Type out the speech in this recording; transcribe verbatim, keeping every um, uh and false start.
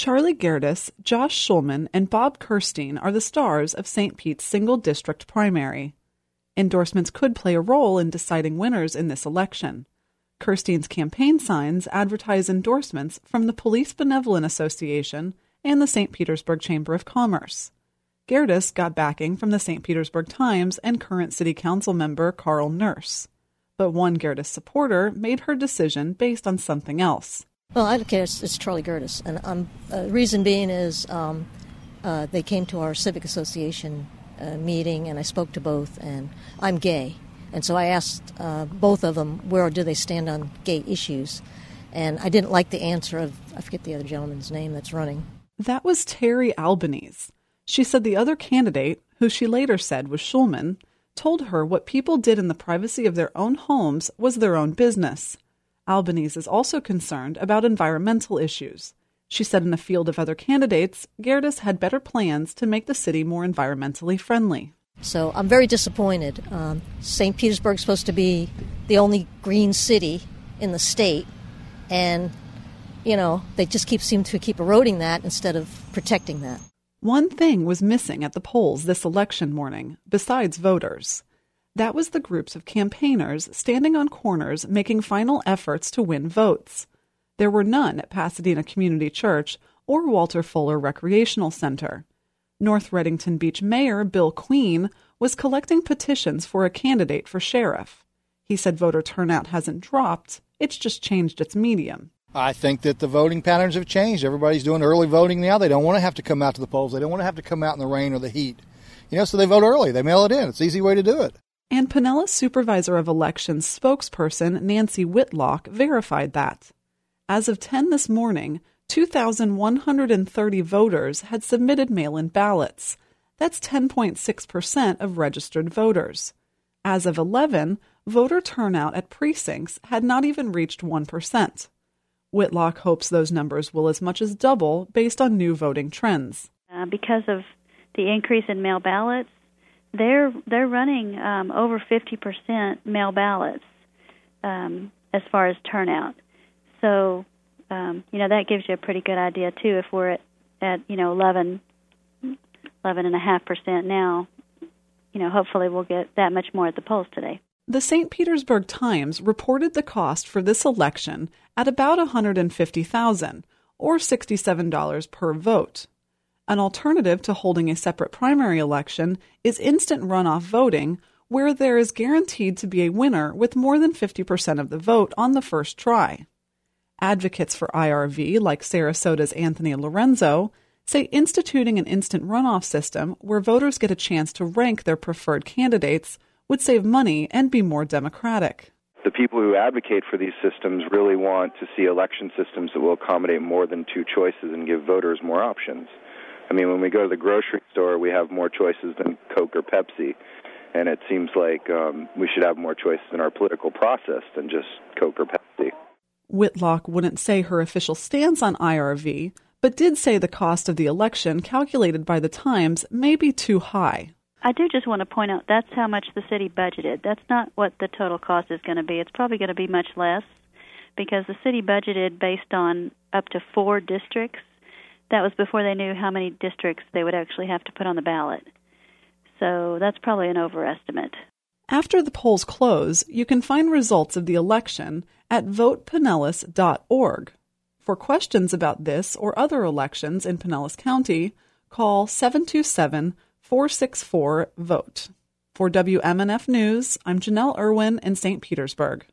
Charlie Gerdes, Josh Schulman, and Bob Kirstein are the stars of Saint Pete's single-district primary. Endorsements could play a role in deciding winners in this election. Kirstein's campaign signs advertise endorsements from the Police Benevolent Association and the Saint Petersburg Chamber of Commerce. Gerdes got backing from the Saint Petersburg Times and current City Council member Carl Nurse. But one Gerdes supporter made her decision based on something else. Well, I don't care. It's, it's Charlie Gerdes. And um, uh, reason being is um, uh, they came to our Civic Association uh, meeting, and I spoke to both, and I'm gay. And so I asked uh, both of them, where do they stand on gay issues? And I didn't like the answer of, I forget the other gentleman's name that's running. That was Terry Albanese. She said the other candidate, who she later said was Schulman, told her what people did in the privacy of their own homes was their own business. Albanese is also concerned about environmental issues. She said in a field of other candidates, Gerdes had better plans to make the city more environmentally friendly. So I'm very disappointed. Um, Saint Petersburg's supposed to be the only green city in the state, and, you know, they just keep seem to keep eroding that instead of protecting that. One thing was missing at the polls this election morning, besides voters. That was the groups of campaigners standing on corners making final efforts to win votes. There were none at Pasadena Community Church or Walter Fuller Recreational Center. North Reddington Beach Mayor Bill Queen was collecting petitions for a candidate for sheriff. He said voter turnout hasn't dropped, it's just changed its medium. I think that the voting patterns have changed. Everybody's doing early voting now. They don't want to have to come out to the polls. They don't want to have to come out in the rain or the heat. You know, so they vote early. They mail it in. It's an easy way to do it. And Pinellas Supervisor of Elections spokesperson Nancy Whitlock verified that. As of ten this morning, two thousand one hundred thirty voters had submitted mail-in ballots. That's ten point six percent of registered voters. As of eleven, voter turnout at precincts had not even reached one percent. Whitlock hopes those numbers will as much as double based on new voting trends. Uh, because of the increase in mail ballots, they're they're running um, over fifty percent mail ballots um, as far as turnout. So, um, you know, that gives you a pretty good idea, too. If we're at, at you know, eleven, eleven point five percent now, you know, hopefully we'll get that much more at the polls today. The Saint Petersburg Times reported the cost for this election at about one hundred fifty thousand dollars, or sixty-seven dollars per vote. An alternative to holding a separate primary election is instant runoff voting, where there is guaranteed to be a winner with more than fifty percent of the vote on the first try. Advocates for I R V, like Sarasota's Anthony Lorenzo, say instituting an instant runoff system where voters get a chance to rank their preferred candidates would save money and be more democratic. The people who advocate for these systems really want to see election systems that will accommodate more than two choices and give voters more options. I mean, when we go to the grocery store, we have more choices than Coke or Pepsi, and it seems like um, we should have more choices in our political process than just Coke or Pepsi. Whitlock wouldn't say her official stance on I R V, but did say the cost of the election calculated by the Times may be too high. I do just want to point out that's how much the city budgeted. That's not what the total cost is going to be. It's probably going to be much less because the city budgeted based on up to four districts. That was before they knew how many districts they would actually have to put on the ballot. So that's probably an overestimate. After the polls close, you can find results of the election at vote pinellas dot org. For questions about this or other elections in Pinellas County, call seven two seven, four six four, VOTE. For W M N F News, I'm Janelle Irwin in Saint Petersburg.